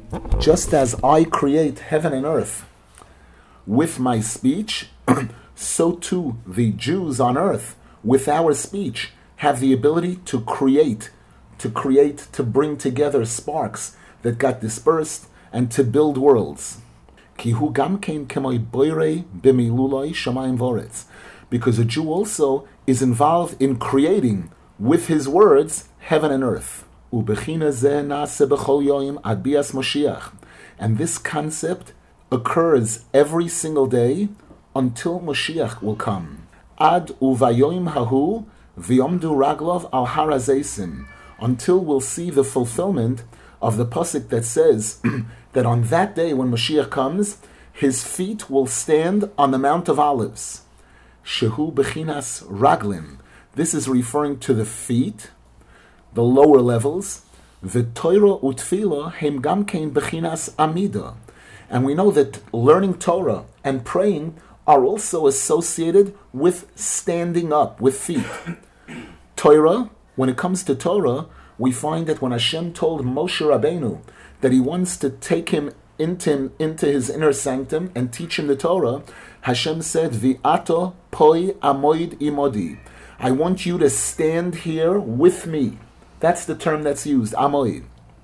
Just as I create heaven and earth with my speech, so too the Jews on earth, with our speech, have the ability to create, to bring together sparks that got dispersed, and to build worlds. Because a Jew also is involved in creating, with his words, heaven and earth. And this concept occurs every single day until Moshiach will come. Ad uvayoim hahu v'yomdu raglov al harazesim, until we'll see the fulfillment of the pasuk that says that on that day when Moshiach comes, his feet will stand on the Mount of Olives. Shehu bechinas raglim. This is referring to the feet, the lower levels. V'toira utfila hem gamkein bechinas amida. And we know that learning Torah and praying are also associated with standing up, with feet. Torah, when it comes to Torah, we find that when Hashem told Moshe Rabbeinu that he wants to take him into his inner sanctum and teach him the Torah, Hashem said, V'ato poi amoid imodi. I want you to stand here with me. That's the term that's used, amoid.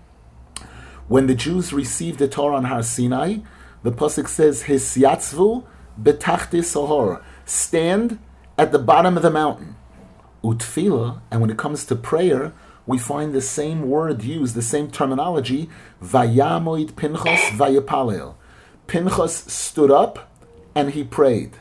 When the Jews received the Torah on Har Sinai, the pasuk says, Hisyatzvu betachti sohor. Stand at the bottom of the mountain. Utfila, and when it comes to prayer, we find the same word used, the same terminology, Vayamoid Pinchas Vayapalel. Pinchas stood up and he prayed.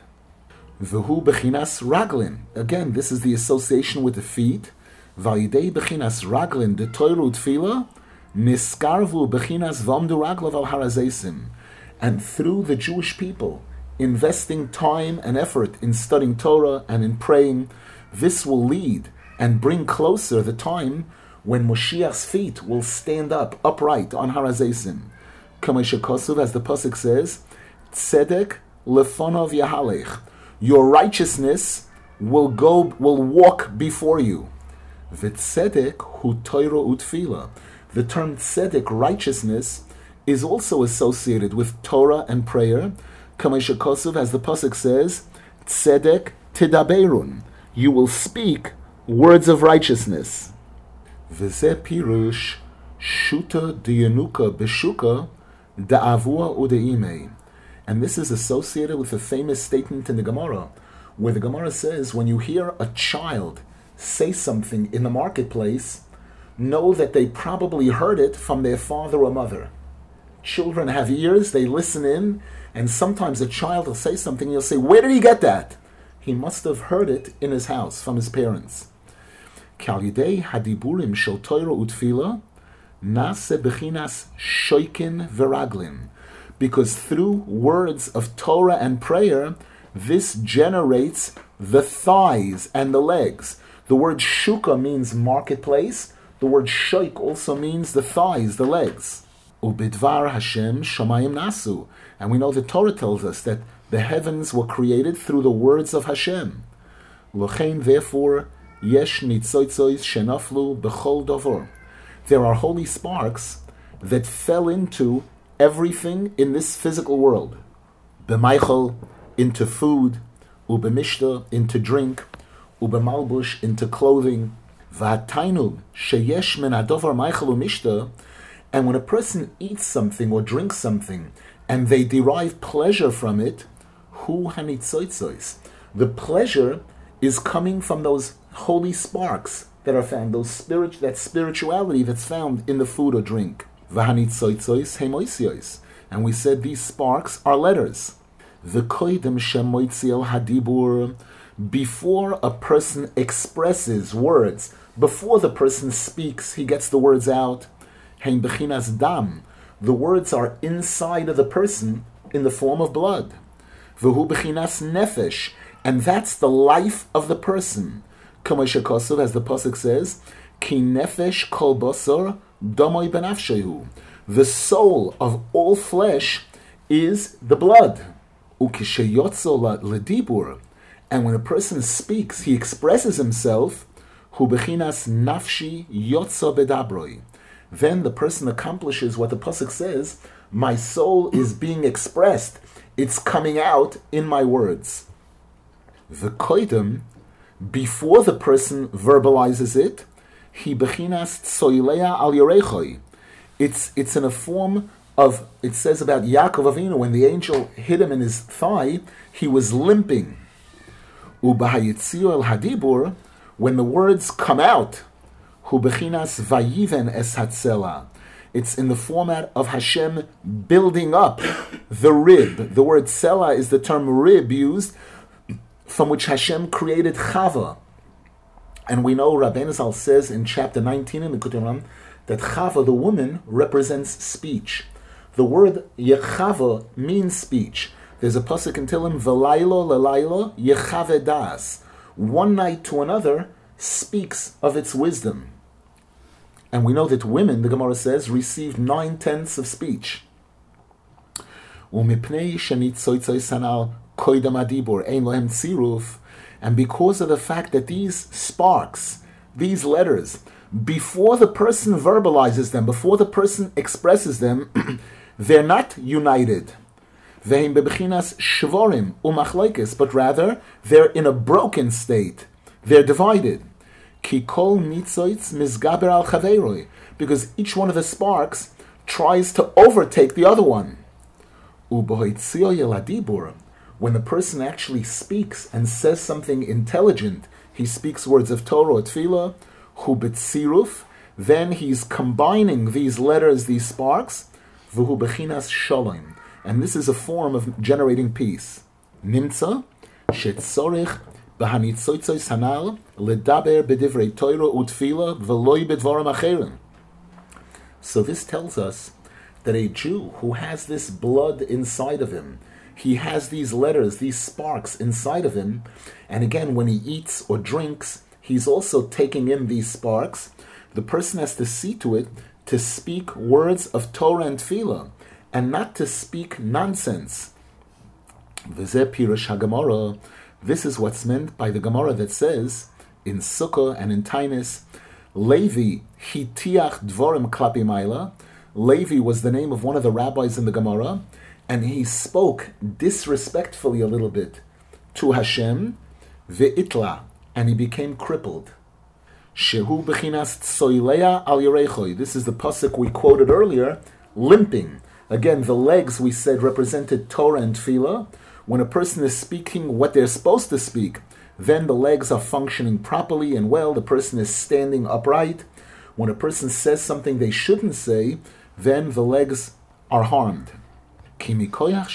V'hu bechinas raglin. Again, this is the association with the feet. Vayidei bechinas raglin de toiru tfila niskarvu bechinas v'amdu raglav al harazesim. And through the Jewish people investing time and effort in studying Torah and in praying, this will lead and bring closer the time when Moshiach's feet will stand up upright on harazesim. Kamei shekosuv, as the pasuk says, tzedek lefonov yahalech. Your righteousness will walk before you. V'tzedek hu toiro utfila. The term tzedek, righteousness, is also associated with Torah and prayer. Kamei shekosuv, as the pasuk says, tzedek tidaberun. You will speak words of righteousness. V'zeh pirush shuta diyanuka beshuka da'avua udeimei. And this is associated with a famous statement in the Gemara, where the Gemara says, when you hear a child say something in the marketplace, know that they probably heard it from their father or mother. Children have ears, they listen in, and sometimes a child will say something, and you'll say, where did he get that? He must have heard it in his house, from his parents. Kal yidei hadiburim shel Torah utfila, nase bechinas shoikin v'raglin. Because through words of Torah and prayer, this generates the thighs and the legs. The word shuka means marketplace. The word shoik also means the thighs, the legs. Ubidvar Hashem shamayim nasu. And we know the Torah tells us that the heavens were created through the words of Hashem. Lochein, therefore, yesh nitzoitzois shenaflu bechol dovor. There are holy sparks that fell into everything in this physical world. B'maichel, into food, ubemishta, into drink, ubemalbush, into clothing, v'atainug, sheyesh min adovar maichel umishta. And when a person eats something or drinks something, and they derive pleasure from it, hu hanitzoitzois. The pleasure is coming from those holy sparks that are found, that spirituality that's found in the food or drink. V'hanitzoitzois hemoisiois. And we said these sparks are letters. V'koidem shemoitziel hadibur. Before a person expresses words, before the person speaks, he gets the words out. Hein bechinas dam. The words are inside of the person in the form of blood. V'hu bechinas nefesh. And that's the life of the person. Kamei shekosuv, as the pasuk says, ki nefesh kol basar damoi benafshehu. The soul of all flesh is the blood. Ukishayotzo ledibur. And when a person speaks, he expresses himself. Hu bechinas nafshi yotzo bedabroi. then the person accomplishes what the pasuk says, my soul is being expressed. It's coming out in my words. The koidem, before the person verbalizes it, he bechinas tsoileya al yorechoi. It's in a form of, it says about Yaakov Avinu, when the angel hit him in his thigh, he was limping. Ubahayitziu el hadibur, when the words come out, hu bechinas vayiven es hatzela. It's in the format of Hashem building up the rib. The word sela is the term rib used, from which Hashem created Chava. And we know Rabbeinu Zal says in chapter 19 in the Kutim that Chava, the woman, represents speech. The word Yechava means speech. There's a pasuk in Tehillim, V'laylo lelaylo yechave das. One night to another speaks of its wisdom. And we know that women, the Gemara says, received 9/10 of speech. Umipnei shenitzoitzoi sanal koidam adibur ein lohem tziruf. And because of the fact that these sparks, these letters, before the person verbalizes them, before the person expresses them, they're not united. Ve'im bebechinas shvorim umachloikis, but rather they're in a broken state. They're divided. Ki kol nitzoitz mizgaber al chaveiroi, because each one of the sparks tries to overtake the other one. Ubohitzio yeladibur, when the person actually speaks and says something intelligent, he speaks words of Torah or Tefillah, hu betziruf, then he's combining these letters, these sparks, v'hu bechinas shalom, and this is a form of generating peace. Nimtza shetzorich b'hanitzoitzoi sanal ledaber b'divrei Torah u'tefillah v'loi b'dvarim acherim. So this tells us that a Jew who has this blood inside of him, he has these letters, these sparks inside of him, and again, when he eats or drinks, he's also taking in these sparks. The person has to see to it to speak words of Torah and Tefillah, and not to speak nonsense. V'zeh pirush haGemara. This is what's meant by the Gemara that says, in Sukkah and in Tainis, Levi hitiach dvorim klapi maila. Levi was the name of one of the rabbis in the Gemara, and he spoke disrespectfully a little bit to Hashem, ve'itla, and he became crippled. Shehu bechinas tsoileya al yorechoi. This is the pasuk we quoted earlier, limping. Again, the legs, we said, represented Torah and Tefillah. When a person is speaking what they're supposed to speak, then the legs are functioning properly and well. The person is standing upright. When a person says something they shouldn't say, then the legs are harmed. Because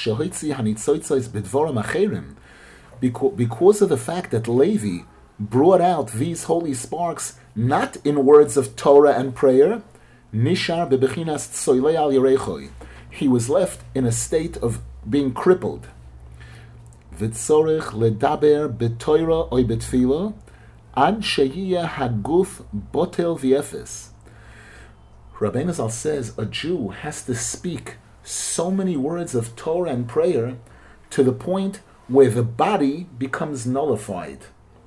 of the fact that Levi brought out these holy sparks not in words of Torah and prayer, nishar bebechinas tsoilei al yerechoi, he was left in a state of being crippled. V'tzorech ledaber b'toira oy b'tfila ad sheyiyeh haguf botel v'efes. Rabbeinu Zal says a Jew has to speak so many words of Torah and prayer to the point where the body becomes nullified.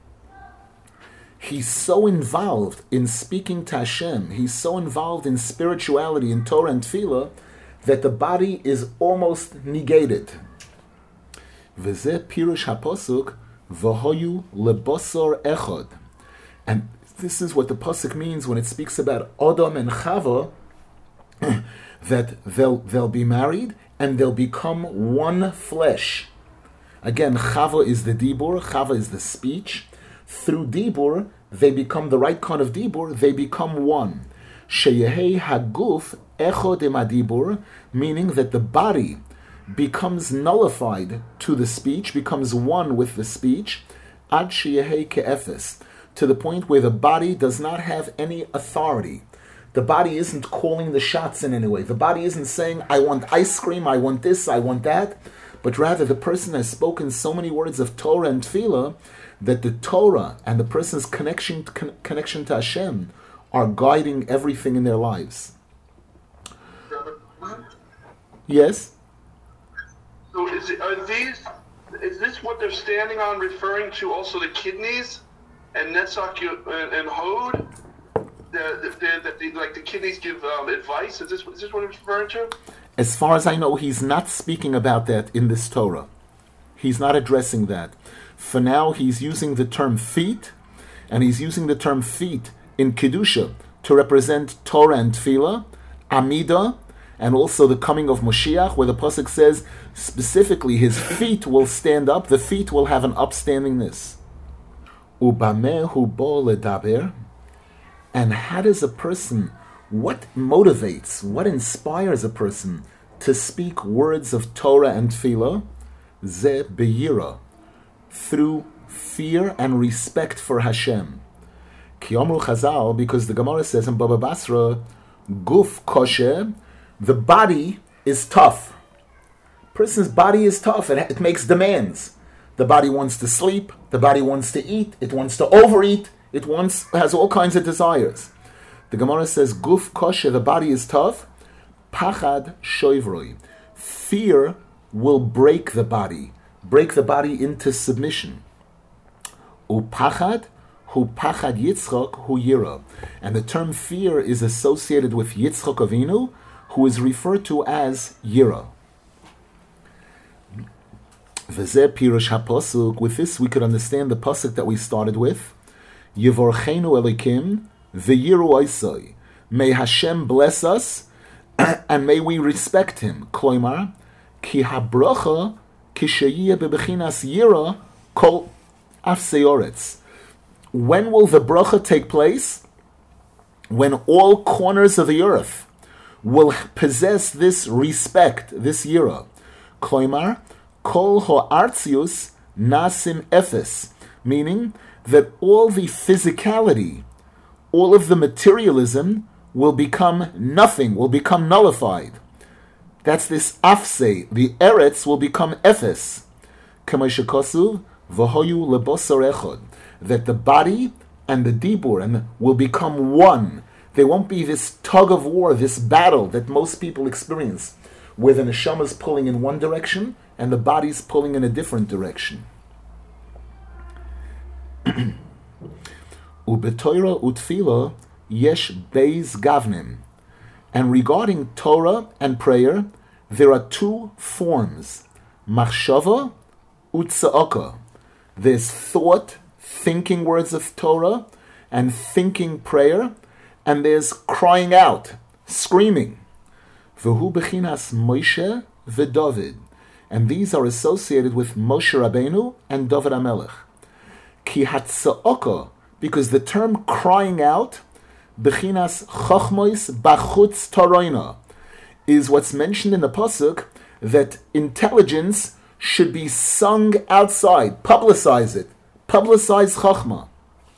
He's so involved in speaking to Hashem, he's so involved in spirituality, in Torah and Tefillah, that the body is almost negated. V'zeh pirush haposuk v'hoyu lebosor echod. And this is what the pasuk means when it speaks about Adam and Chava, that they'll be married and they'll become one flesh. Again, Chava is the dibur, Chava is the speech. Through dibur, they become the right kind of dibur, they become one. Sheyehei haguf echod im adibur, meaning that the body becomes nullified to the speech, becomes one with the speech, ad sheyehei ke'efes, to the point where the body does not have any authority. The body isn't calling the shots in any way. The body isn't saying, I want ice cream, I want this, I want that. But rather, the person has spoken so many words of Torah and Tefillah that the Torah and the person's connection to Hashem are guiding everything in their lives. Yes? So is this what they're standing on, referring to also the kidneys and Netzach and Hod? like the kidneys give advice? Is this what he's referring to? As far as I know, he's not speaking about that in this Torah. He's not addressing that. For now, he's using the term feet, and he's using the term feet in Kedusha to represent Torah and Tefillah, Amida, and also the coming of Moshiach, where the Pasuk says specifically his feet will stand up, the feet will have an upstandingness. Ubameh hu bo ledaber. And how does a person, what motivates, what inspires a person to speak words of Torah and Tefillah? Ze beyira, through fear and respect for Hashem. Ki omru Chazal, because the Gemara says in Baba Basra, guf kosher, the body is tough. Person's body is tough. It makes demands. The body wants to sleep. The body wants to eat. It wants to overeat. It has all kinds of desires. The Gemara says, guf kosher, the body is tough. Pachad shoivroi, fear will break the body into submission. Upachad hu pachad Yitzchak hu yira, and the term fear is associated with Yitzchak Avinu, who is referred to as Yira. V'zeh pirush hapasuk. With this, we could understand the pasuk that we started with. Yivorchenu Elikim v'yiru oisoi. May Hashem bless us, and may we respect Him. Kloimar ki habracha kishayiyah bebechinas yira kol afseoretz. When will the bracha take place? When all corners of the earth will possess this respect, this yira. Kloimar kol ho'artzius nasim efes, meaning that all the physicality, all of the materialism will become nothing, will become nullified. That's this afse, the eretz will become efes. K'may v'hoyu lebosar echad, that the body and the dibur will become one. There won't be this tug of war, this battle that most people experience, where the neshama is pulling in one direction and the body's pulling in a different direction. Ubetoira utfila yesh beis gavnim. And regarding Torah and prayer, there are two forms. Machshava utza'aka. There's thought, thinking words of Torah, and thinking prayer, and there's crying out, screaming. V'hu bechinas Moshe v'David. And these are associated with Moshe Rabbeinu and David HaMelech. Ki hatza'aka, because the term crying out, bechinas chachmois bachutz toroina, is what's mentioned in the pasuk, that intelligence should be sung outside. Publicize it. Publicize chachma.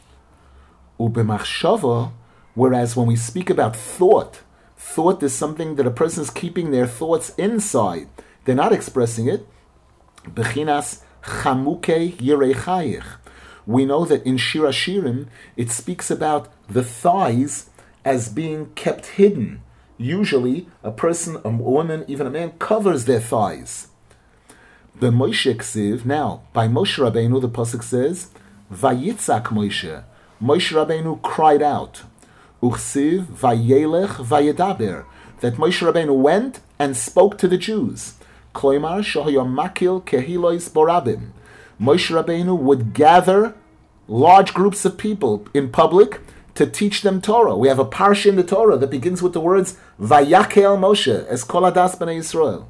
Ubemachshava, whereas when we speak about thought is something that a person is keeping their thoughts inside. They're not expressing it. Bechinas chamuke yirei. We know that in Shir Hashirim, it speaks about the thighs as being kept hidden. Usually, a person, a woman, even a man, covers their thighs. The Moshe Ksiv, now, by Moshe Rabbeinu, the pasuk says, Vayitzak Moshe. Moshe Rabbeinu cried out. Uchsiv vayelech vayedaber. That Moshe Rabbeinu went and spoke to the Jews. Kloimar shohayom makil kehilois borabim. Moshe Rabbeinu would gather large groups of people in public to teach them Torah. We have a parsha in the Torah that begins with the words Vayakel Moshe es kol hadas b'nei Yisrael.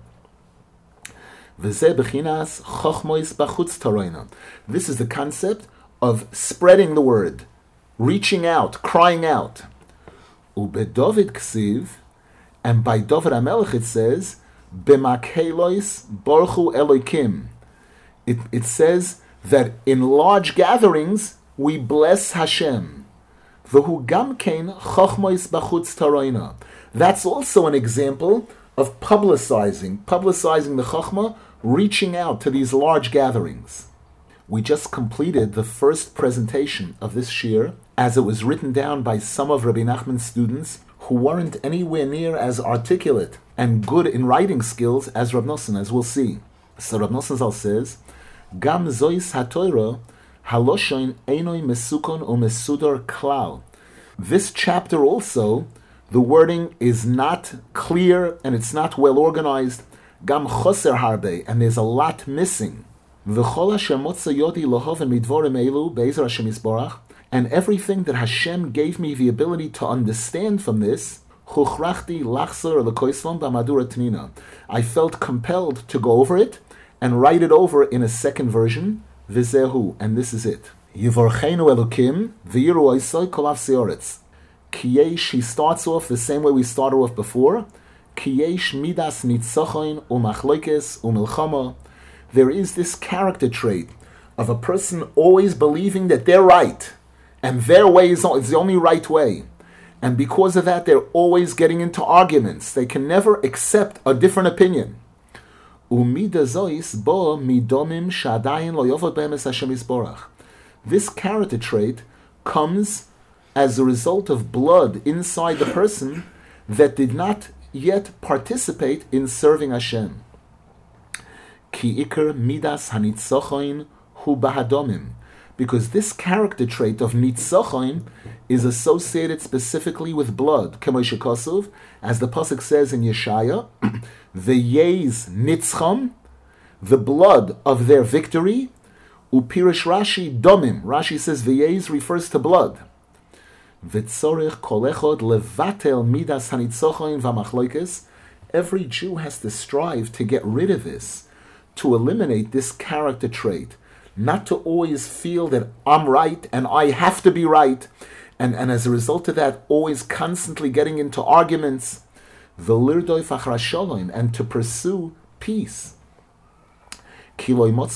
V'zeh bechinas chochmois bachutz toroina. This is the concept of spreading the word, reaching out, crying out. Ubedovid ksiv, and by David HaMelech it says b'makhelois borchu Elokim. It says that in large gatherings we bless Hashem. V'hu gam kein chochmois bachutz toroina. That's also an example of publicizing the chochmah, reaching out to these large gatherings. We just completed the first presentation of this shir, as it was written down by some of Rabbi Nachman's students who weren't anywhere near as articulate and good in writing skills as Rab Nosson, as we'll see. So Rab Nosson Zal says, Gam zois hatoira haloshoin einoi mesukon umesudor klal. This chapter also, the wording is not clear and it's not well organized. Gam choser harbe, and there's a lot missing. V'chol asher motza yodi lohoven midvorim elu be'ezer Hashem yisborach, and everything that Hashem gave me the ability to understand from this, chuchrachti lachzer lekoislam b'madura tnina. I felt compelled to go over it and write it over in a second version, v'zehu, and this is it. Yivorcheinu elokim v'yiru oisoi kolav seoretz. Kiyesh, he starts off the same way we started off before. Kiyesh midas nitzochoin umachloikes umilchama. There is this character trait of a person always believing that they're right, and their way is the only right way. And because of that, they're always getting into arguments. They can never accept a different opinion. This character trait comes as a result of blood inside the person that did not yet participate in serving Hashem. Ki ikar midas hanitzochoin hu bahadomim. Because this character trait of nitzochoin is associated specifically with blood. K'moshe Kosov, as the pasuk says in Yeshaya, v'yeis nitzchom, the blood of their victory. Upirish Rashi domim. Rashi says v'yeis refers to blood. V'tzorich kol echod levatel midas hanitzochoin v'machloikes. Every Jew has to strive to get rid of this, to eliminate this character trait. Not to always feel that I'm right and I have to be right, and as a result of that, always constantly getting into arguments, and to pursue peace. Because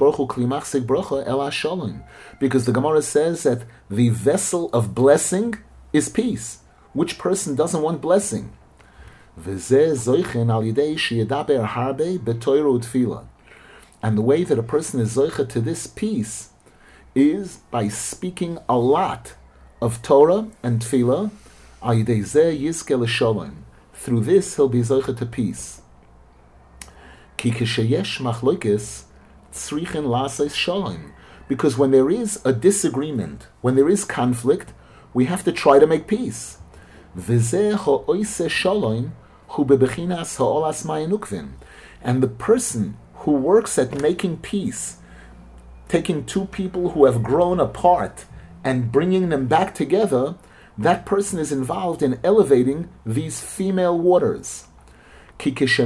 the Gemara says that the vessel of blessing is peace. Which person doesn't want blessing? And the way that a person is zoicha to this peace is by speaking a lot of Torah and Tefillah. Through this, he'll be zoicha to peace. Because when there is a disagreement, when there is conflict, we have to try to make peace. And the person who works at making peace, taking two people who have grown apart and bringing them back together, that person is involved in elevating these female waters. Because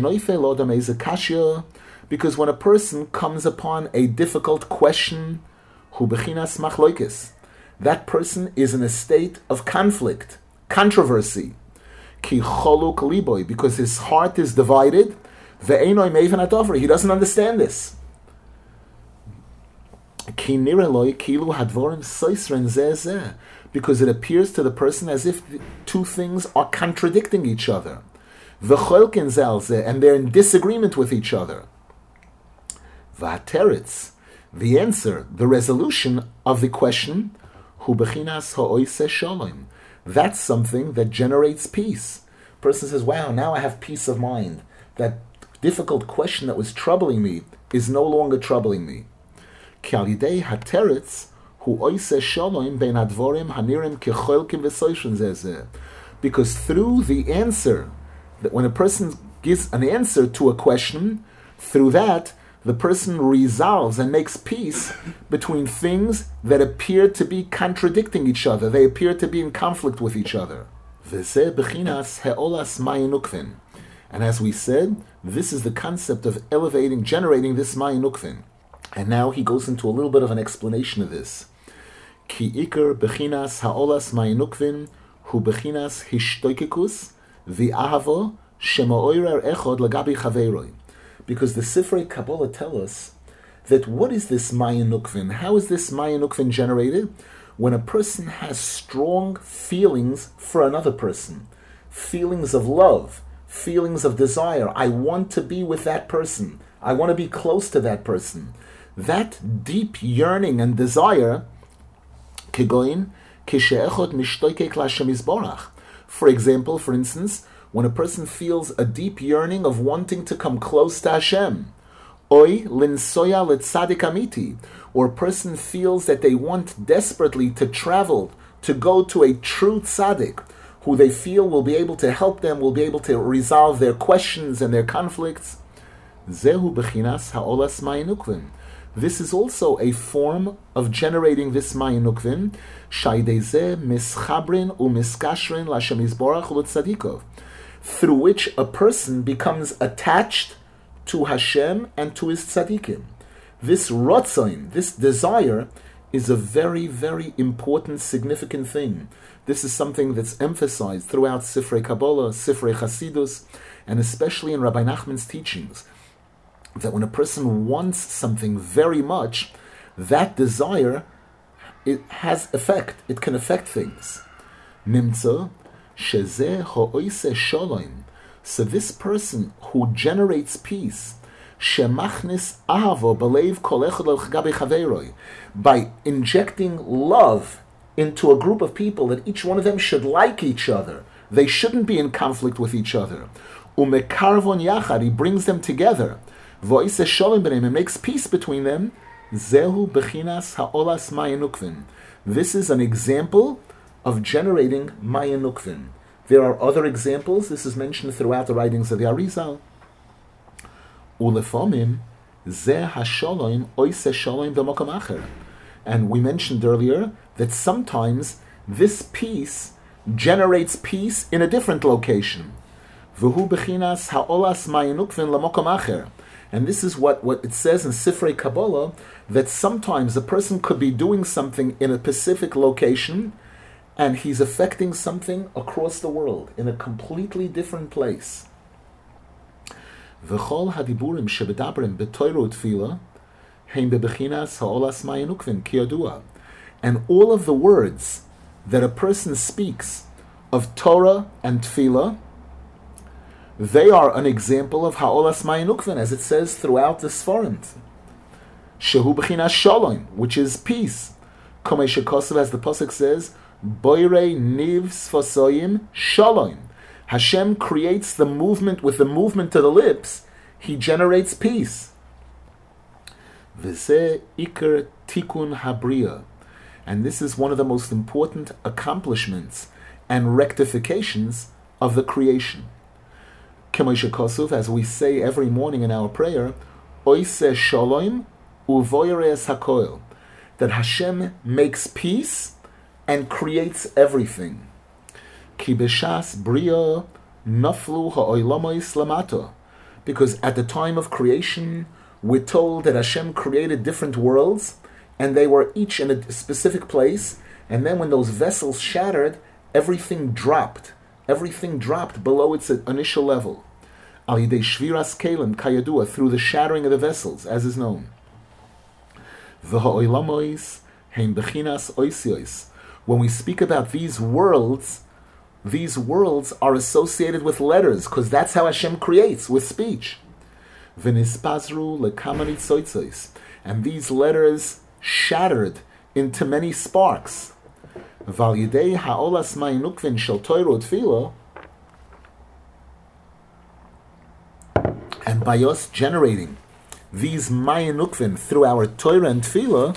when a person comes upon a difficult question, that person is in a state of conflict, controversy. Because his heart is divided. He doesn't understand this. Because it appears to the person as if two things are contradicting each other. And they're in disagreement with each other. The answer, the resolution of the question, that's something that generates peace. Person says, wow, now I have peace of mind. That difficult question that was troubling me is no longer troubling me. Because through the answer, that when a person gives an answer to a question, through that, the person resolves and makes peace between things that appear to be contradicting each other. They appear to be in conflict with each other. And as we said, this is the concept of elevating, generating this Mayin Ukvin. And now he goes into a little bit of an explanation of this. Ki ikar bechinas ha'olas Mayin Ukvin hu bechinas hishtoikikus v'ahavo shema'oirer echod lagabi chaveiroi. Because the Sifrei Kabbalah tell us that what is this Mayin Ukvin? How is this Mayin Ukvin generated? When a person has strong feelings for another person, feelings of love, feelings of desire. I want to be with that person. I want to be close to that person. That deep yearning and desire, for example, for instance, when a person feels a deep yearning of wanting to come close to Hashem, or a person feels that they want desperately to travel to go to a true tzaddik, who they feel will be able to help them, will be able to resolve their questions and their conflicts. Zehu bechinas ha'olas Mayan Ukvin. This is also a form of generating this Mayan Ukvin, shaydeze mischabrin u'miskashrin l'Hashem Yisborach u'l'tzadikov, through which a person becomes attached to Hashem and to his tzaddikim. This rotzain, this desire, is a very, very important, significant thing. This is something that's emphasized throughout Sifrei Kabbalah, Sifrei Chasidus, and especially in Rabbi Nachman's teachings, that when a person wants something very much, that desire, it has effect. It can affect things. Nimtza shezeh ha'oise shalom. So this person who generates peace, shemachnis ahavo b'leiv kol echad al chagabe chaveroi, by injecting love into a group of people, that each one of them should like each other. They shouldn't be in conflict with each other. Umekarvon yachad, he brings them together. Vo'ise shalom b'neim, and makes peace between them. Zehu bechinas ha'olas Mayan Ukvin. This is an example of generating Mayan Ukvin. There are other examples. This is mentioned throughout the writings of the Arizal. Ulefomim zeh hashalom oise shalom b'makom acher. And we mentioned earlier that sometimes this peace generates peace in a different location. V'hu bechinas ha'olas Mayan Ukvin l'makom acher. And this is what it says in Sifrei Kabbalah, that sometimes a person could be doing something in a specific location, and he's affecting something across the world, in a completely different place. V'chol hadiburim shebedabrim b'toiro tefila heim bebechinas ha'olas Mayan Ukvin ki yadua. And all of the words that a person speaks of Torah and tefillah, they are an example of ha'olas Mayan Ukvin, as it says throughout the Sfarim. Shehu bechinas shalom, which is peace. Komei shekosav, as the pasuk says, boirei niv sfasoyim shalom. Hashem creates the movement with the movement of the lips. He generates peace. V'zeh iker tikun habriya. And this is one of the most important accomplishments and rectifications of the creation. K'moshe Kosov, as we say every morning in our prayer, Oise Shalom uvoyeres hakoil, that Hashem makes peace and creates everything. Ki b'shas bria naflu ha'oilamois lamato, because at the time of creation, we're told that Hashem created different worlds, and they were each in a specific place, and then when those vessels shattered, everything dropped. Everything dropped below its initial level. Al yidei shviras kelim kayadua, through the shattering of the vessels, as is known. V'ha'oilamois heim bechinas oisiois. When we speak about these worlds are associated with letters, because that's how Hashem creates, with speech. V'nispazru lekamani tzoitzois. And these letters shattered into many sparks. Val yidei ha'olas Mayan Ukvin shel Torah tefillah, and by us generating these Mayan Ukvin through our Torah and tefillah,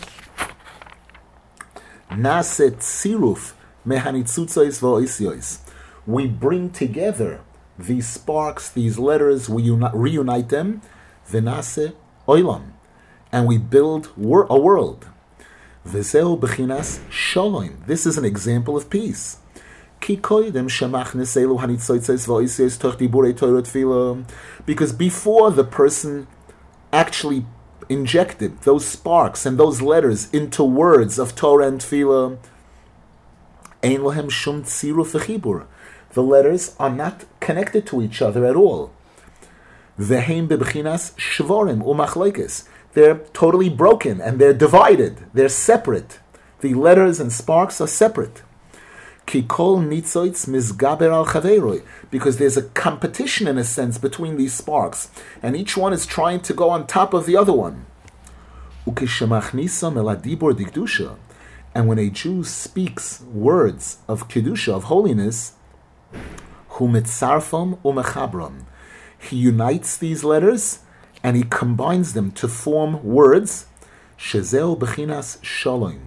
naset siruf mehanitzutzos va'oisiois. We bring together these sparks, these letters, we reunite them, v'nase oilam, and we build a world. V'zeu bechinas shalom. This is an example of peace. Ki koydem shemachnes elu hanitzotzos va'oisiois toch diburei Torah tefillah. Because before the person actually injected those sparks and those letters into words of Torah and tefillah, ein lohem shum tziruf v'chibur. The letters are not connected to each other at all. V'heim bebechinas shvorim u'machloikes. They're totally broken and they're divided. They're separate. The letters and sparks are separate. Ki kol nitzoitz mizgaber al chaveroi. Because there's a competition in a sense between these sparks, and each one is trying to go on top of the other one. Ukishemachnisa meladibor dikdusha. And when a Jew speaks words of kedusha, of holiness, hu mitzarfam umechabram, he unites these letters and he combines them to form words. Shezeu bechinas shalom.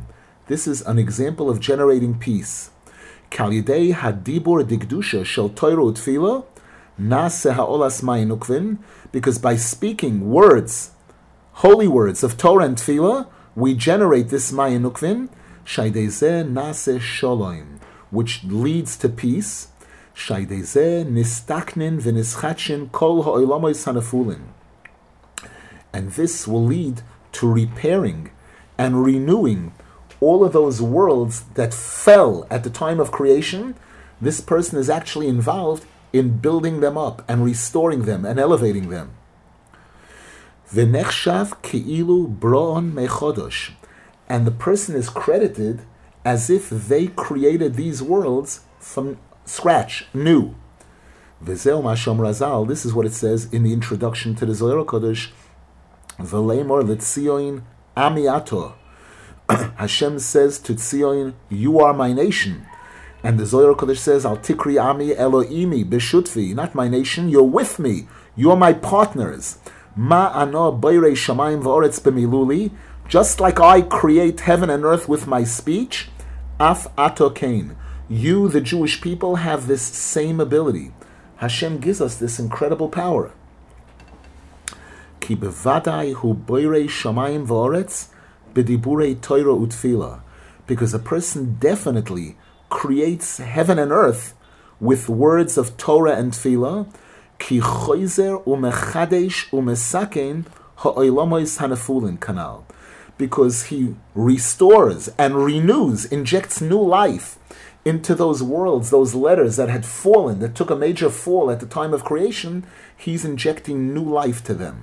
This is an example of generating peace. Kal yidei hadibur digdusha shel Torah utfila nase ha'olas mayim nukvin, because by speaking words, holy words of Torah and tefillah, we generate this mayim nukvin, shaydei nase shalom, which leads to peace. Shaydei nistaknin v'nischatchin kol ha'olamois hanafulin, and this will lead to repairing and renewing all of those worlds that fell at the time of creation. This person is actually involved in building them up and restoring them and elevating them. V'nechshav ke'ilu bro'on mechodosh, and the person is credited as if they created these worlds from scratch, new. V'zeu mashom razal, this is what it says in the introduction to the Zohar Kodesh, V'leimor l'tzion ami ato. Hashem says to Tzion, you are my nation. And the Zohar Kodesh says, Al tikri ami Elohimi b'shutfi, not my nation, you're with me, you're my partners. Ma ano boirei shamayim v'oretz b'miluli, just like I create heaven and earth with my speech, af ato kain, you, the Jewish people, have this same ability. Hashem gives us this incredible power. Ki bevadai hu boirei shamayim v'oretz b'diburei Torah utfila, because a person definitely creates heaven and earth with words of Torah and tefillah. Ki choizer umechadesh umesaken ha'olamois hanafulin kanal, because he restores and renews, injects new life into those worlds, those letters that had fallen, that took a major fall at the time of creation. He's injecting new life to them.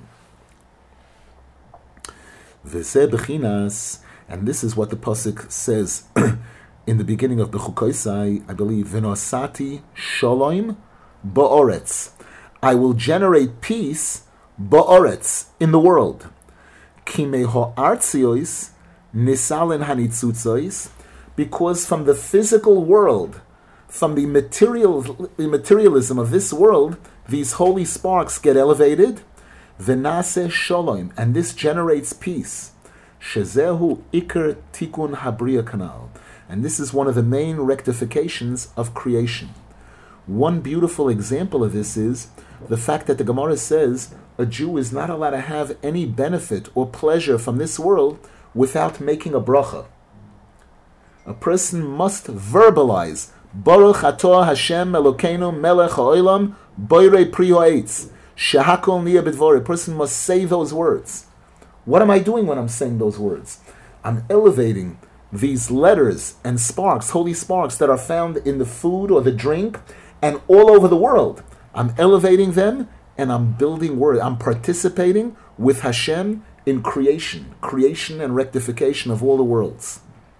V'zeh b'chinas, and this is what the pasuk says in the beginning of Bechukoisai, I believe, V'nosati shalom ba'oretz, I will generate peace ba'oretz, in the world. Ki meho artziois nisalen hanitzutzois, because from the physical world, from the materialism of this world, these holy sparks get elevated. V'nase shalom, and this generates peace. Shezehu iker tikun habriya kanal, and this is one of the main rectifications of creation. One beautiful example of this is the fact that the Gemara says a Jew is not allowed to have any benefit or pleasure from this world without making a bracha. A person must verbalize Baruch atah Hashem Elokeinu Melech Ha'olam Boirei Pri Ha'etz Shehakol Niyeh B'dvorei. A person must say those words. What am I doing when I'm saying those words? I'm elevating these letters and sparks, holy sparks that are found in the food or the drink and all over the world. I'm elevating them and I'm building word. I'm participating with Hashem in creation and rectification of all the worlds.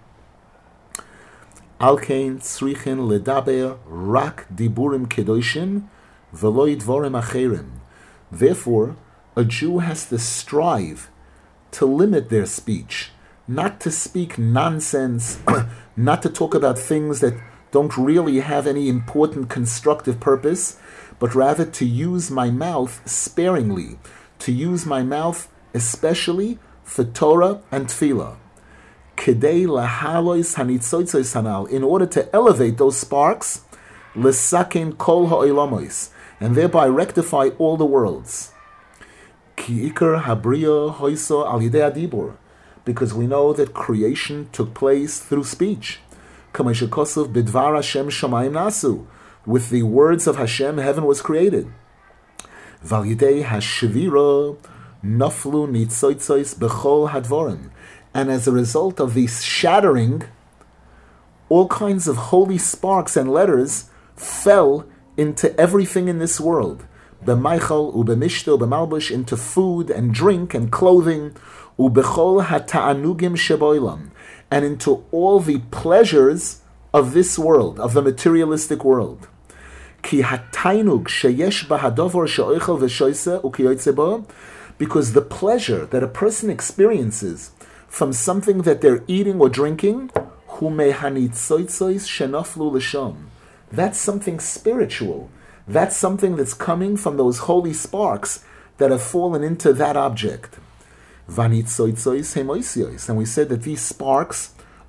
Alkein tzrichin ledaber rak diburim kedoshim v'lo yidvorim acherim. Therefore, a Jew has to strive to limit their speech, not to speak nonsense, not to talk about things that don't really have any important constructive purpose, but rather to use my mouth sparingly, to use my mouth especially for Torah and Tefillah. Kedei lahalois hanitzotzos hanal, in order to elevate those sparks, lesaken kol ha'olamois, and thereby rectify all the worlds. Ki ikar habriya hoiso al yidei adibur, because we know that creation took place through speech. Kamei shekosov bidvar Hashem shamayim nasu, with the words of Hashem, heaven was created. Val yidei hashvira naflu nitzotzos bechol hadvorim, and as a result of the shattering, all kinds of holy sparks and letters fell into everything in this world. B'maichal u'b'mishto b'malbush, into food and drink and clothing, u'bechol hata'anugim sheboilam, and into all the pleasures of this world, of the materialistic world. Ki hatainug sheyesh b'hadover she'oichel v'shoise u'kiyotze bo, because the pleasure that a person experiences from something that they're eating or drinking, hu mehanitzoitzois shenaflu l'sham, that's something spiritual. That's something that's coming from those holy sparks that have fallen into that object. Vanitzoitzois hemoisiois, and we said that these sparks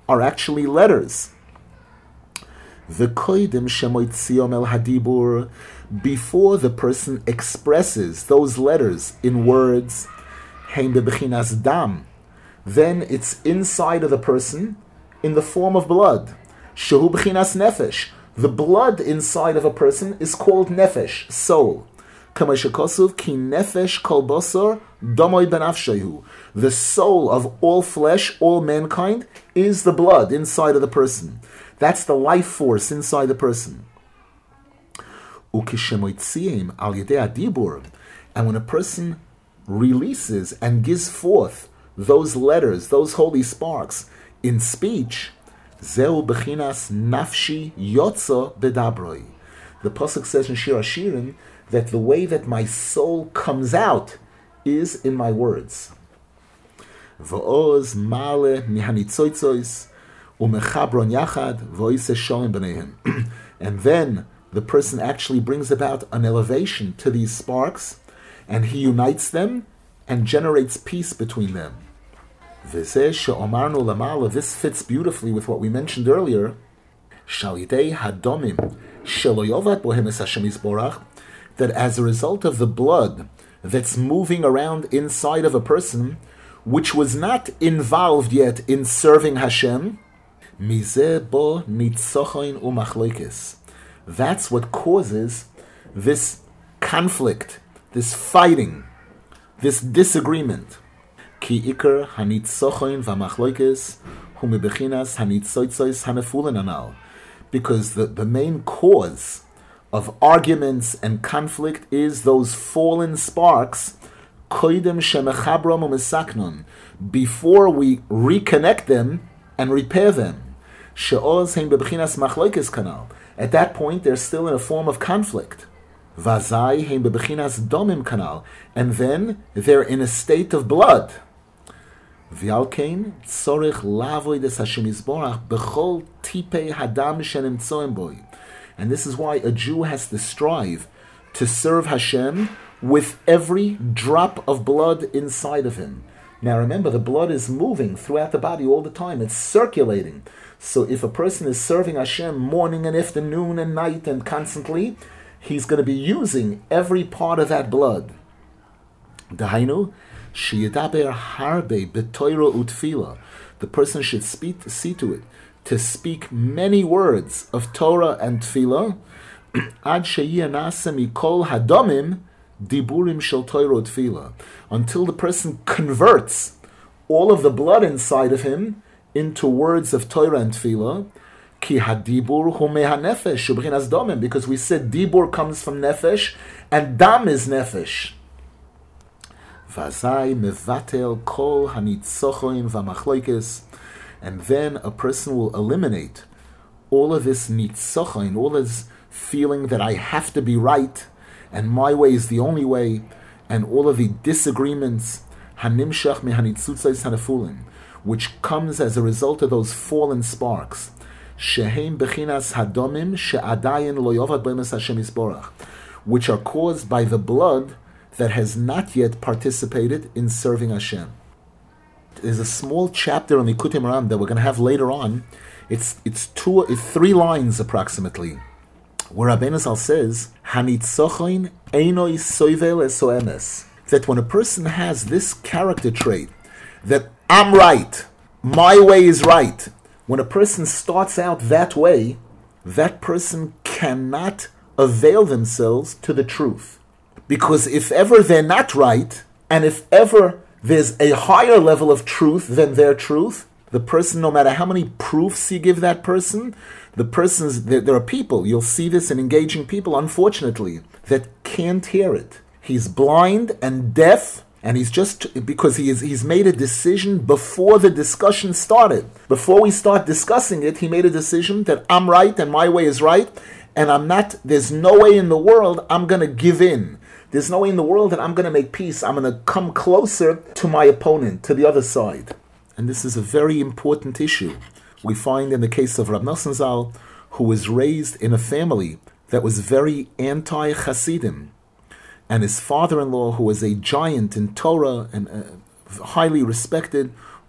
are actually letters. V'koidim shemoitziom el hadibur, before the person expresses those letters in words, hein bebechinas dam, then it's inside of the person in the form of blood. Shehu bechinas nefesh, the blood inside of a person is called nefesh, soul. Kama shekosov ki nefesh kol bosor domoy benafshehu, the soul of all flesh, all mankind, is the blood inside of the person. That's the life force inside the person. And when a person releases and gives forth those letters, those holy sparks, in speech, Zeu bechinas nafshi yotzo bedabroi. The pasuk says in Shir Hashirim that the way that my soul comes out is in my words. V'oz male mihanitzoitzois umechabron yachad v'oise sholim b'neihem. And then the person actually brings about an elevation to these sparks, and he unites them and generates peace between them. This fits beautifully with what we mentioned earlier. That as a result of the blood that's moving around inside of a person, which was not involved yet in serving Hashem, that's what causes this conflict, this fighting, this disagreement. Ki ikar hanitzochoin v'machloikes hu mebechinas hanitzoitzois hanefulen anal. Because the main cause of arguments and conflict is those fallen sparks, koidem shemechabram u'mesaknon, before we reconnect them and repair them. She'oz heim bebechinas machloikes kanal. At that point, they're still in a form of conflict. Vazai heim bebechinas domim kanal. And then they're in a state of blood. V'alkein tzorich lavoy des Hashem Yisborach b'chol tipei hadam shenimtzoim boy. And this is why a Jew has to strive to serve Hashem with every drop of blood inside of him. Now remember, the blood is moving throughout the body all the time. It's circulating. So if a person is serving Hashem morning and afternoon and night and constantly, he's going to be using every part of that blood. Dahainu, shiyedaber harbe betoiro utfila. The person should see to it to speak many words of Torah and Tefillah, ad sheyianase mikol hadomim diburim shel Torah utfila, until the person converts all of the blood inside of him into words of Torah and Tefillah. Ki hadibur hu mehanefesh ubchinas domim, because we said dibur comes from nefesh and dam is nefesh. Vazai mevatel kol hanitzochoim v'machloikes, and then a person will eliminate all of this nitzochoin, all this feeling that I have to be right and my way is the only way, and all of the disagreements, hanimshach mehanitzutzais hanefulin, which comes as a result of those fallen sparks, shehem bechinas hadomim she'adayin lo yovad b'emes Hashem Yisborach, which are caused by the blood that has not yet participated in serving Hashem. There's a small chapter on the Likutei Moharan that we're going to have later on. It's 3 lines approximately, where Rabbeinu Zal says, "Hanitzochoin einoi soivel esoemes," that when a person has this character trait, that I'm right, my way is right, when a person starts out that way, that person cannot avail themselves to the truth. Because if ever they're not right, and if ever there's a higher level of truth than their truth, the person, no matter how many proofs you give that person, there are people, you'll see this in engaging people, unfortunately, that can't hear it. He's blind and deaf, and he's made a decision before the discussion started. Before we start discussing it, he made a decision that I'm right and my way is right, and there's no way in the world I'm going to give in. There's no way in the world that I'm going to make peace. I'm going to come closer to my opponent, to the other side. And this is a very important issue. We find in the case of Rab Nosson Zal, who was raised in a family that was very anti-Hasidim, and his father-in-law, who was a giant in Torah and highly respected,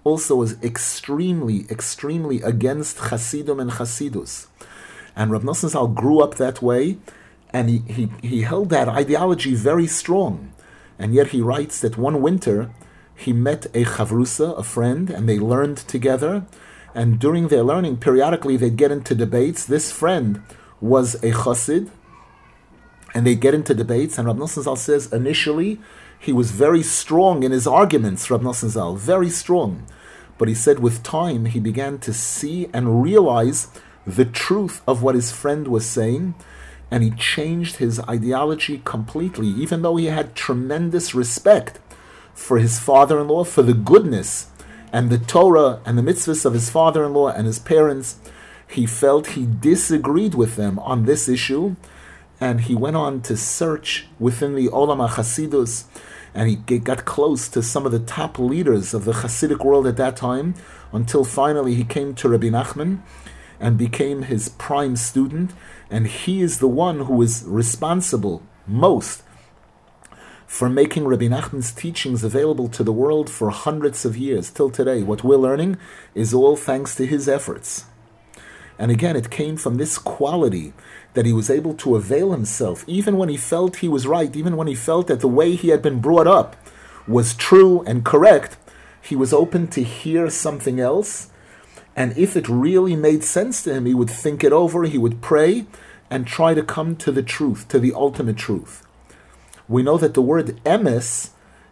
also was extremely, extremely against Chassidim and Chassidus. And Rav Nosson Zal grew up that way, and he held that ideology very strong. And yet he writes that one winter, he met a chavrusa, a friend, and they learned together. And during their learning, periodically they'd get into debates. This friend was a chassid, and they'd get into debates. And Rav Nosson Zal says initially he was very strong in his arguments, Rav Nosson Zal, very strong. But he said with time he began to see and realize the truth of what his friend was saying, and he changed his ideology completely, even though he had tremendous respect for his father-in-law, for the goodness and the Torah and the mitzvahs of his father-in-law and his parents. He felt he disagreed with them on this issue, and he went on to search within the Olam HaChasidus, and he got close to some of the top leaders of the Hasidic world at that time, until finally he came to Rabbi Nachman and became his prime student, and he is the one who is responsible most for making Rabbi Nachman's teachings available to the world for hundreds of years till today. What we're learning is all thanks to his efforts. And again, it came from this quality that he was able to avail himself, even when he felt he was right, even when he felt that the way he had been brought up was true and correct, he was open to hear something else. And if it really made sense to him, he would think it over, he would pray, and try to come to the truth, to the ultimate truth. We know that the word emes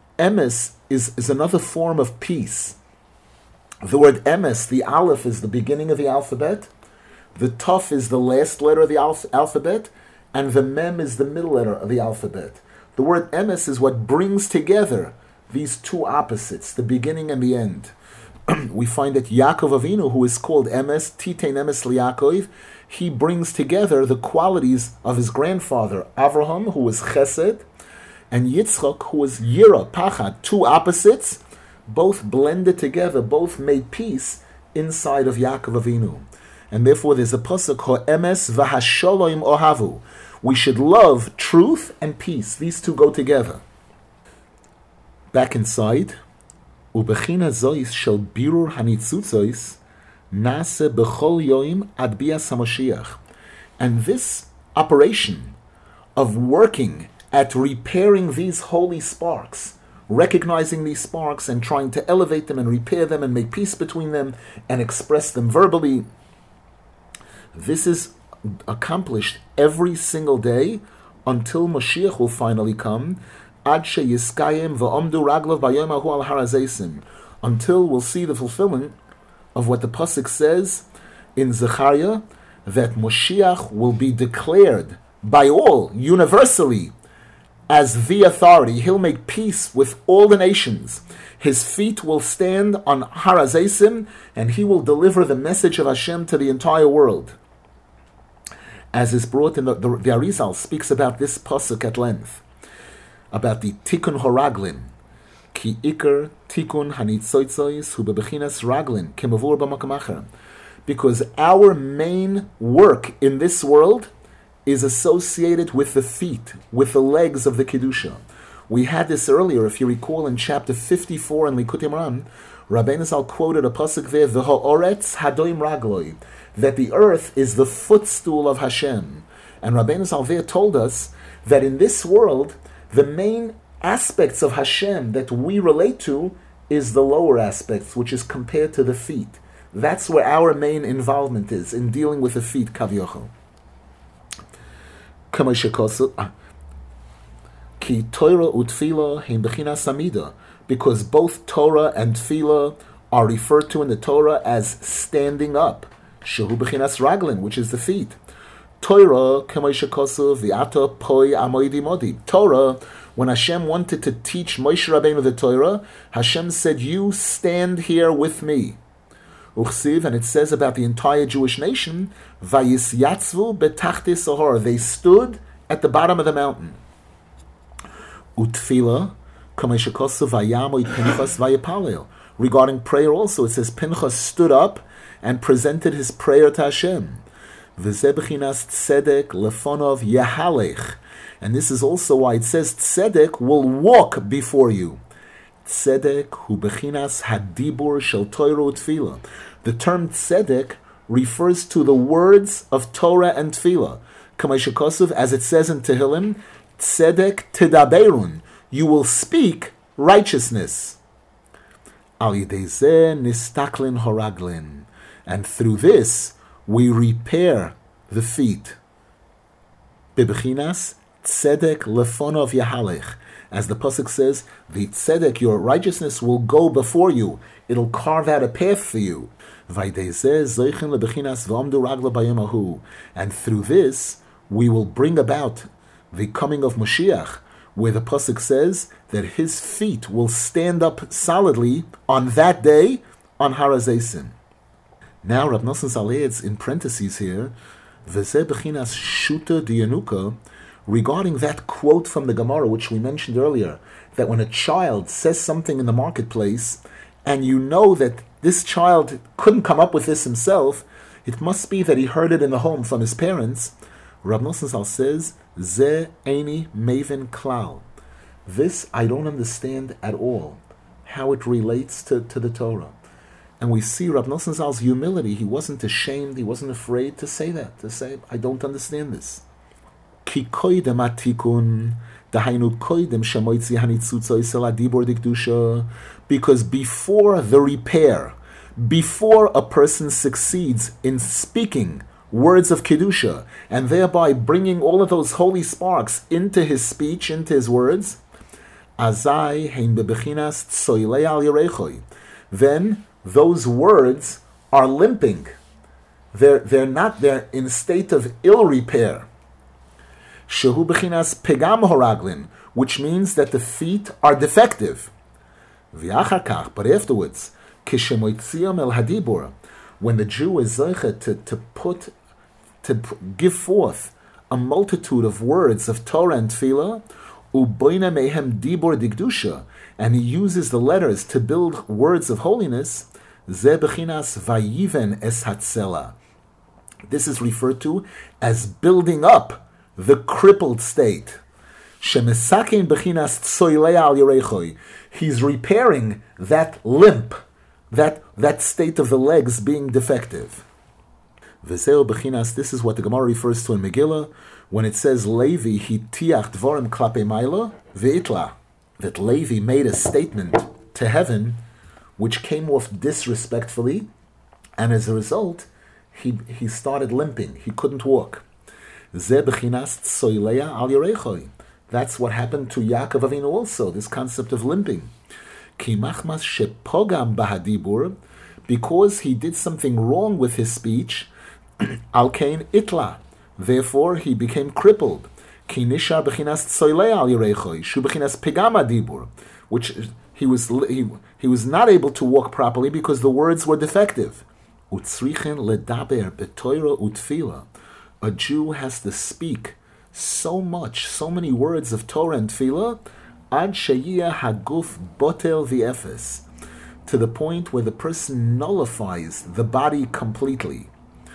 is another form of peace. The word emes, the aleph, is the beginning of the alphabet, the taf is the last letter of the alphabet, and the mem is the middle letter of the alphabet. The word emes is what brings together these two opposites, the beginning and the end. We find that Yaakov Avinu, who is called Emes, Titein Emes Liyaakov, he brings together the qualities of his grandfather, Avraham, who was Chesed, and Yitzchak, who was Yira, Pachad, two opposites, both blended together, both made peace inside of Yaakov Avinu. And therefore there's a pasuk, Emes v'hashaloim ohavu. We should love truth and peace. These two go together. Back inside, Ubechina zois shel birur hanitzutzois nase bechol yoim ad bias hamashiach. And this operation of working at repairing these holy sparks, recognizing these sparks and trying to elevate them and repair them and make peace between them and express them verbally, this is accomplished every single day until Mashiach will finally come. Until we'll see the fulfillment of what the pasuk says in Zechariah, that Moshiach will be declared by all, universally, as the authority. He'll make peace with all the nations. His feet will stand on Har HaZeisim, and he will deliver the message of Hashem to the entire world. As is brought in the Arizal speaks about this pasuk at length, about the Tikkun Horaglin, Ki Iker Tikkun Hanitzoitzois Hu Bebechinas Raglin Kemavur B'Makam Acher. Because our main work in this world is associated with the feet, with the legs of the Kedusha. We had this earlier, if you recall, in chapter 54 in Likutei Moharan. Rabbeinu Zal quoted a pasuk there, V'ha'oretz hadoim ragloi, that the earth is the footstool of Hashem. And Rabbeinu Zal there told us that in this world, the main aspects of Hashem that we relate to is the lower aspects, which is compared to the feet. That's where our main involvement is, in dealing with the feet, Kavyochel. Ki Torah utfila heim bechinas amida, because both Torah and Tefillah are referred to in the Torah as standing up. Shehu bechinas raglin, which is the feet. Torah, v'ata poi amoidi modi. Torah, when Hashem wanted to teach Moshe Rabbeinu the Torah, Hashem said, you stand here with me. Uchsiv, and it says about the entire Jewish nation, Vayisyatzvu betachti sohor, they stood at the bottom of the mountain. Utfila, vayamoid Pinchas vayapalel. Regarding prayer also, it says Pinchas stood up and presented his prayer to Hashem. V'zebechinas tzedek lefonov yehalech. And this is also why it says tzedek will walk before you. tzedek hu bechinas hadibur shel Torah utfila. The term tzedek refers to the words of Torah and tefillah. Kamei as it says in Tehillim, tzedek tidaberun. You will speak righteousness. Al yidei zeh nistaklin horaglin. And through this, we repair the feet. Bebechinas tzedek lefonov yahalech. As the pasuk says, the tzedek, your righteousness, will go before you. It'll carve out a path for you. And through this, we will bring about the coming of Mashiach, where the pasuk says that his feet will stand up solidly on that day on Har HaZeisim. Now, Rav Nosson Zal adds in parentheses here, V'zeh bechinas shuta diyanuka, regarding that quote from the Gemara, which we mentioned earlier, that when a child says something in the marketplace, and you know that this child couldn't come up with this himself, it must be that he heard it in the home from his parents. Rav Nosson Zal says, Ze eini maven klal. This I don't understand at all, how it relates to the Torah. And we see Rav Nosson Zal's humility. He wasn't ashamed, he wasn't afraid to say that, to say, I don't understand this. Ki koidem atikun, dahainu koidem shemoitzi hanitzutzo isel adibor dikdusha. Because before the repair, before a person succeeds in speaking words of Kedusha, and thereby bringing all of those holy sparks into his speech, into his words, azai hein bebechinas tsoilei al yerechoi. Then those words are limping. They're in a state of ill repair. Shehu bechinas pegam horaglin, which means that the feet are defective. V'achar but afterwards, kishemoitziam el hadibur, when the Jew is zeicha to give forth a multitude of words of Torah and Tefillah, uboina mehem dibur digdusha, and he uses the letters to build words of holiness, ze bechinas vayiven es hatzela. This is referred to as building up the crippled state. Shemesakein bechinas tsoilei al yerechoi. He's repairing that limp, that state of the legs being defective. V'zeu bechinas, this is what the Gemara refers to in Megillah, when it says Levi hitiach dvorim klape maila ve'itla, that Levi made a statement to heaven which came off disrespectfully, and as a result, he started limping. He couldn't walk. Ze bechinas tsoileya al yerechoi. That's what happened to Yaakov Avinu also, this concept of limping. Ki machmas shepogam bahadibur, because he did something wrong with his speech, al kain itla, therefore he became crippled. Ki nishar bechinas tsoilei al yerechoi, shu bechinas pegam adibur, which he was not able to walk properly because the words were defective. Utzrichen ledaber betoira utfila. A Jew has to speak so many words of Torah and Tefillah, ad sheyiyah haguf botel v'efes, to the point where the person nullifies the body completely.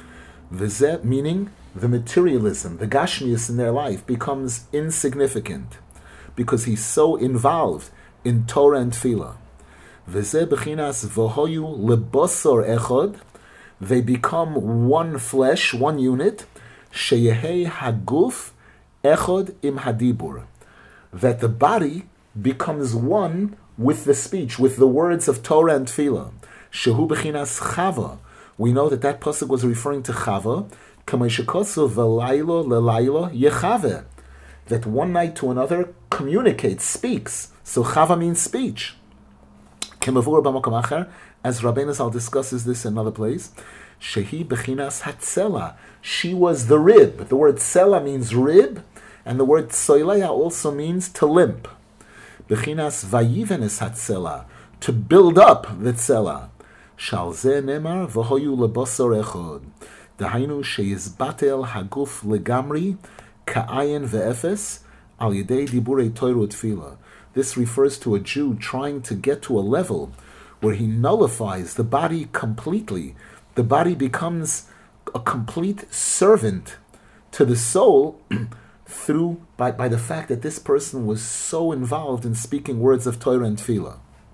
V'zeh, meaning the materialism, the gashmius in their life becomes insignificant because he's so involved in Torah and Tefillah. V'zeh bechinas v'hoyu lebosor echod, they become one flesh, one unit, sheyehei haguf echod im hadibur, that the body becomes one with the speech, with the words of Torah and Tefillah. Shehu bechinas chava. We know that pasuk was referring to Chava, kamei v'laylo lelaylo yechave, that one night to another communicates, speaks. So Chava means speech. Kemavur b'makom acher, as Rabbeinu Zal discusses this in another place, shehi bechinas hatzela. She was the rib. The word tsela means rib, and the word tsoileya also means to limp. Bechinas vayiven es hatzela, to build up the tsela. Shal ze nemar v'hoyu lebosor echod. Dahainu sheyizbatel haguf legamri ka'ayin ve'efes al yedei diburei Torah utfila. This refers to a Jew trying to get to a level where he nullifies the body completely. The body becomes a complete servant to the soul by the fact that this person was so involved in speaking words of Torah and Tefillah.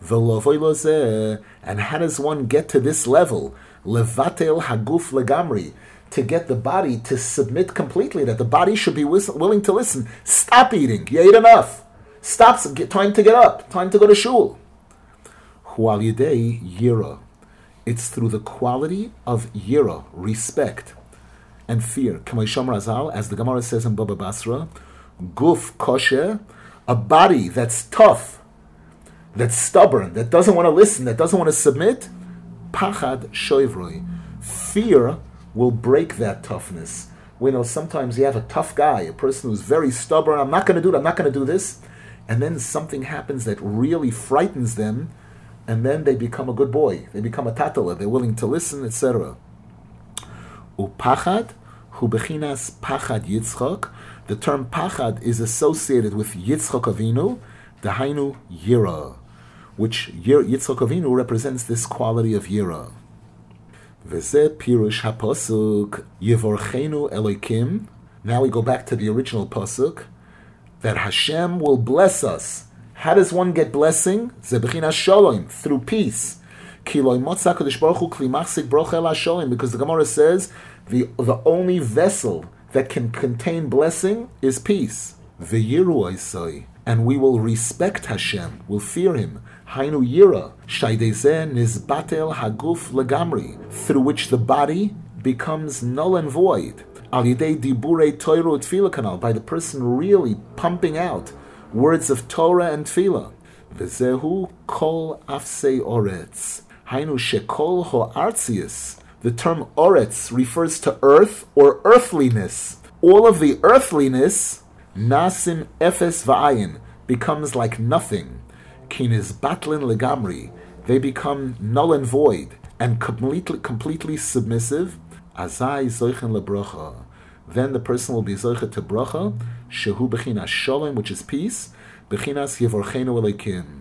And how does one get to this level? Levatel haguf legamri, to get the body to submit completely, that the body should be willing to listen. Stop eating. You ate enough. Stop. Time to get up. Time to go to shul. Hual yidei yira. It's through the quality of yira, respect, and fear. K'maysham Razal, as the Gemara says in Baba Basra, guf kosher, a body that's tough, that's stubborn, that doesn't want to listen, that doesn't want to submit, pachad shoivroi. Fear will break that toughness. We know sometimes you have a tough guy, a person who's very stubborn, I'm not going to do it, I'm not going to do this, and then something happens that really frightens them, and then they become a good boy. They become a tatala. They're willing to listen, etc. Upachad, hu bechinas pachad Yitzchak. The term pachad is associated with Yitzchak Avinu, dahainu yira, which Yitzchak Avinu represents this quality of yira. V'zeh pirush hapasuk yivorchenu Elokim. Now we go back to the original pasuk, that Hashem will bless us. How does one get blessing? Zebechinas shalom, through peace. Because the Gemara says the only vessel that can contain blessing is peace. And we will respect Hashem, will fear Him. Hainu yira, shaydezeh nizbatel haguf legamri, through which the body becomes null and void. Al yidei diburei toiru tefillah kanal, by the person really pumping out words of Torah and Tefillah. V'zehu kol afsei oretz. Hainu shekol ho'artzius. The term oretz refers to earth or earthliness. All of the earthliness, nasim efes va'ayin, becomes like nothing. Kinis batlin legamri. They become null and void and completely submissive. Azai zoichen lebracha. Then the person will be zoichet to bracha, shehu bechinas shalom, which is peace, bechinas yevorchenu Elokim.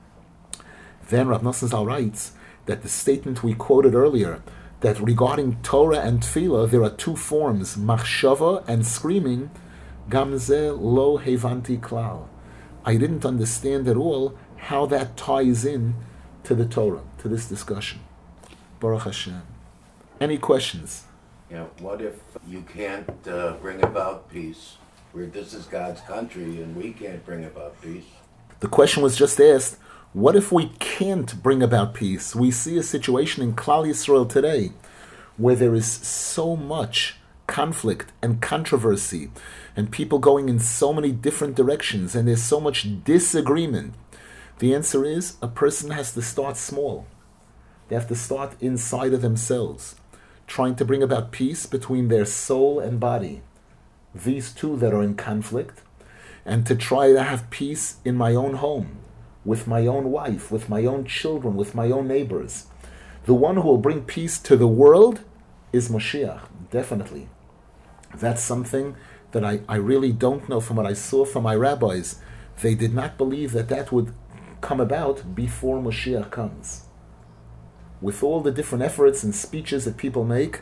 Then Rav Nosson Zal writes that the statement we quoted earlier, that regarding Torah and Tefillah, there are two forms, machshava and screaming, gamze lo hevanti klal. I didn't understand at all how that ties in to the Torah, to this discussion. Baruch Hashem. Any questions? Yeah, what if you can't bring about peace? Where this is God's country and we can't bring about peace? The question was just asked, what if we can't bring about peace? We see a situation in Klal Yisrael today where there is so much conflict and controversy and people going in so many different directions and there's so much disagreement. The answer is a person has to start small. They have to start inside of themselves, trying to bring about peace between their soul and body, these two that are in conflict, and to try to have peace in my own home, with my own wife, with my own children, with my own neighbors. The one who will bring peace to the world is Moshiach, definitely. That's something that I really don't know. From what I saw from my rabbis, they did not believe that would come about before Moshiach comes. With all the different efforts and speeches that people make,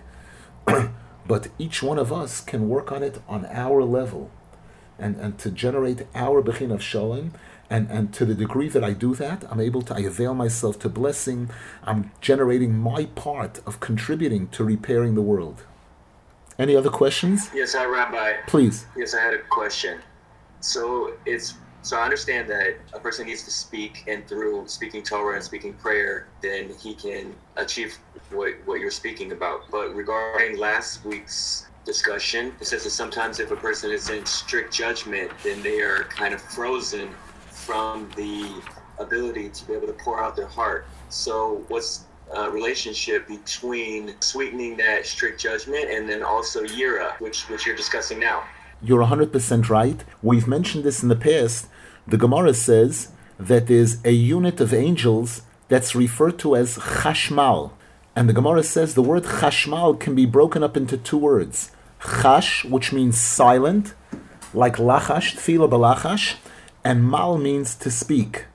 but each one of us can work on it on our level and to generate our Bechin of Shalom. And to the degree that I do that, I avail myself to blessing. I'm generating my part of contributing to repairing the world. Any other questions? Yes, Rabbi. Please. Yes, I had a question. So I understand that a person needs to speak, and through speaking Torah and speaking prayer, then he can achieve what you're speaking about. But regarding last week's discussion, it says that sometimes if a person is in strict judgment, then they are kind of frozen from the ability to be able to pour out their heart. So what's a relationship between sweetening that strict judgment and then also yira, which you're discussing now? You're 100% right. We've mentioned this in the past. The Gemara says that there's a unit of angels that's referred to as chashmal. And the Gemara says the word chashmal can be broken up into two words. Chash, which means silent, like lachash, tefillah balachash, and mal means to speak.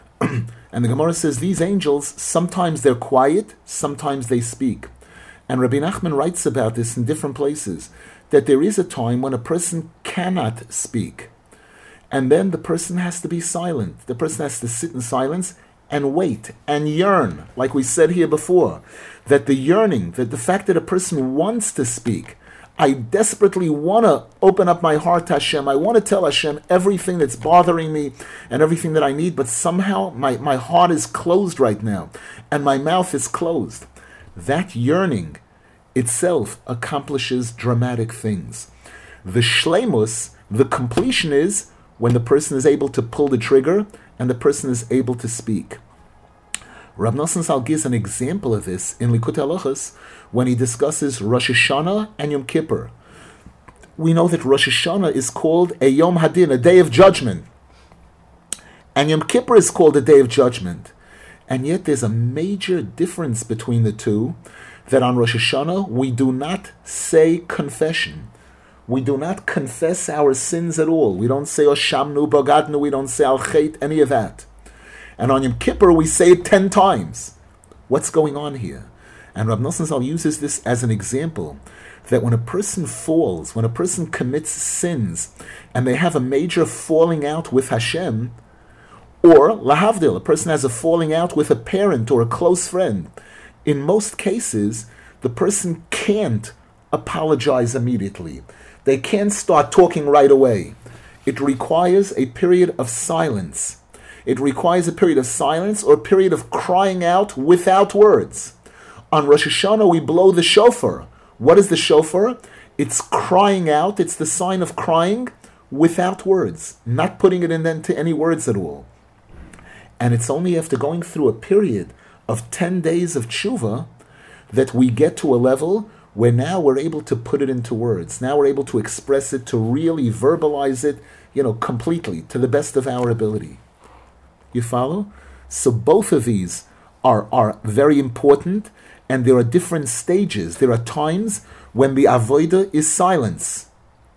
And the Gemara says these angels, sometimes they're quiet, sometimes they speak. And Rabbi Nachman writes about this in different places, that there is a time when a person cannot speak. And then the person has to be silent. The person has to sit in silence and wait and yearn, like we said here before, that the yearning, that the fact that a person wants to speak, I desperately want to open up my heart to Hashem. I want to tell Hashem everything that's bothering me and everything that I need, but somehow my heart is closed right now and my mouth is closed. That yearning itself accomplishes dramatic things. The shleimus, the completion, is when the person is able to pull the trigger and the person is able to speak. Rav Nosson Zal gives an example of this in Likutei Halachos when he discusses Rosh Hashanah and Yom Kippur. We know that Rosh Hashanah is called a Yom Hadin, a day of judgment. And Yom Kippur is called a day of judgment. And yet there's a major difference between the two, that on Rosh Hashanah we do not say confession. We do not confess our sins at all. We don't say Oshamnu, Bagadnu, we don't say Al Chet, any of that. And on Yom Kippur we say it 10 times. What's going on here? And Rav Nosson Zal uses this as an example, that when a person falls, when a person commits sins, and they have a major falling out with Hashem, or lahavdil, a person has a falling out with a parent or a close friend, in most cases, the person can't apologize immediately. They can't start talking right away. It requires a period of silence. It requires a period of silence or a period of crying out without words. On Rosh Hashanah, we blow the shofar. What is the shofar? It's crying out. It's the sign of crying without words, not putting it into any words at all. And it's only after going through a period of 10 days of tshuva that we get to a level where now we're able to put it into words. Now we're able to express it, to really verbalize it, completely, to the best of our ability. You follow? So both of these are very important, and there are different stages. There are times when the avodah is silence,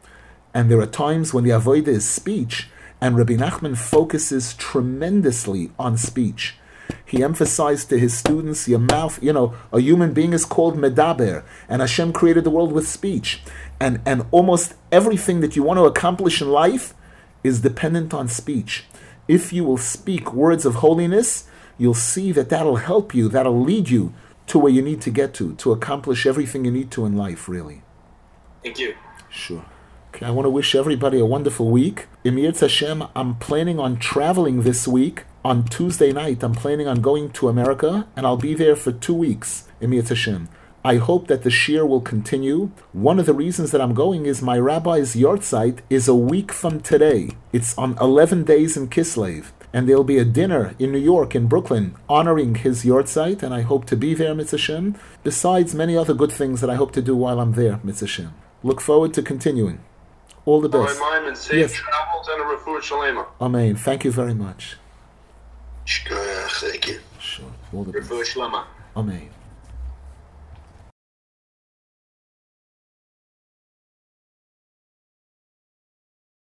and there are times when the avodah is speech, and Rabbi Nachman focuses tremendously on speech. He emphasized to his students, your mouth, a human being is called medaber, and Hashem created the world with speech. And almost everything that you want to accomplish in life is dependent on speech. If you will speak words of holiness, you'll see that that'll help you, that'll lead you to where you need to get to accomplish everything you need to in life, really. Thank you. Sure. Okay, I want to wish everybody a wonderful week. Im Yirtzeh Hashem, I'm planning on traveling this week. On Tuesday night, I'm planning on going to America, and I'll be there for 2 weeks, Im Yirtzeh Hashem. I hope that the shiur will continue. One of the reasons that I'm going is my rabbi's yortzeit is a week from today. It's on 11 days in Kislev. And there'll be a dinner in New York, in Brooklyn, honoring his yortzeit, and I hope to be there, Mitzvah Hashem, besides many other good things that I hope to do while I'm there, Mitzvah Hashem. Look forward to continuing. All the best. And safe travels and a refuah shalema. Amen. Thank you very much. Thank you. Sure. All the best. Refuah shalema. Amen.